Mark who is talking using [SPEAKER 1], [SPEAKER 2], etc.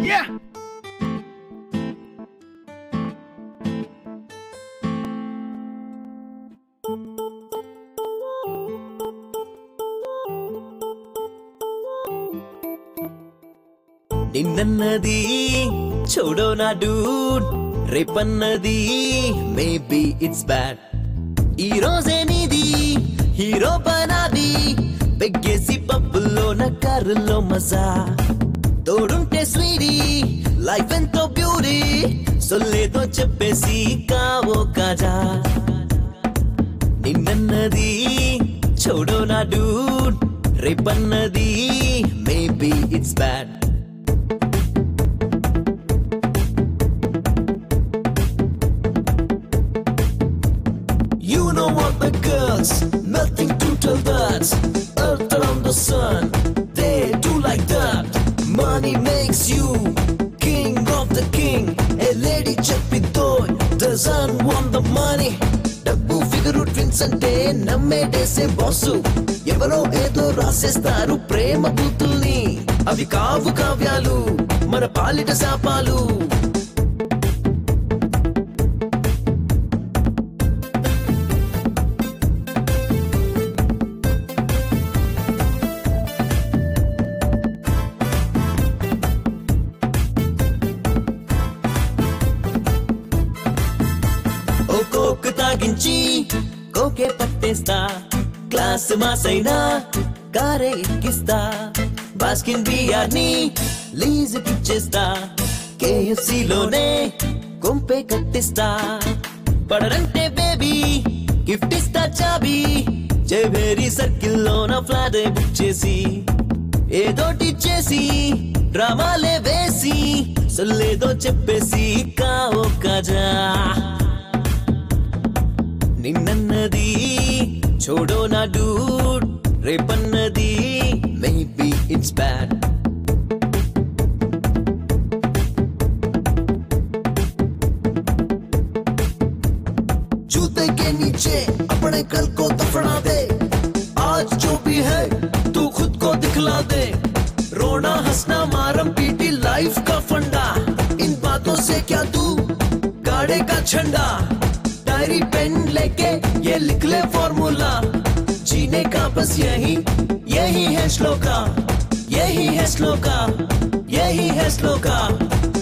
[SPEAKER 1] Yeah.
[SPEAKER 2] నిన్నన్నది చూడో నా డూడ్, రేపన్నది మేబీ ఇట్స్ బ్యాడ్. ఈ రోజే నీది హీరో పనాది, పెగ్గేసి పబ్బుల్లో నా కారులో మజా. తోడుంటే స్వీటీ లైఫ్ ఎంతో బ్యూటీ, సొల్లేతో చెప్పేసి కావో కాజా. నిన్నన్నది చూడో నా డూడ్, రేపన్నది maybe it's bad. You know what the girls, nothing to tell that. Earth around the sun, they do like that. Money makes you king of the king. A lady చెప్పిద్దోయ్, doesn't want the money. డబ్బు figure twins అంటే నమ్మేటేసే boss. ఎవరో ఏదో రాసేస్తారు ప్రేమ బూతుల్ని, అవి కావు కావ్యాలు మన పాలిట శాపాలు. కోక్ తాగించి కోకే పట్టేస్తా, క్లాస్ మాసైనా కారే ఎక్కిస్తా. బాస్కిన్ బియర్ని లీజుకిచ్చేస్తా, KFC లోనే కొంపే కట్టిస్తా. పడరంటే బేబీ గిఫ్ట్ ఇస్తా చాబీ, జయభేరి సర్కిల్ లోన ఫ్లాట్ బుక్ చేసి ఏదోటి చేసి డ్రామాలే వేసి సొల్లేదో చెప్పేసి కావో కాజా. నిన్నన్నది చూడో నా డూడ్, రేపన్నది మేబీ ఇట్స్ బ్యాడ్. जूते के नीचे अपने कल को दफना दे, आज जो भी है तू खुद को दिखला दे. रोना हंसना मारम पीटी लाइफ का फंडा, इन बातों से क्या तू गाड़े का झंडा. डायरी पेन लेके ये लिख ले फॉर्मूला, जीने का बस यही यही है श्लोका, यही है श्लोका, यही है श्लोका.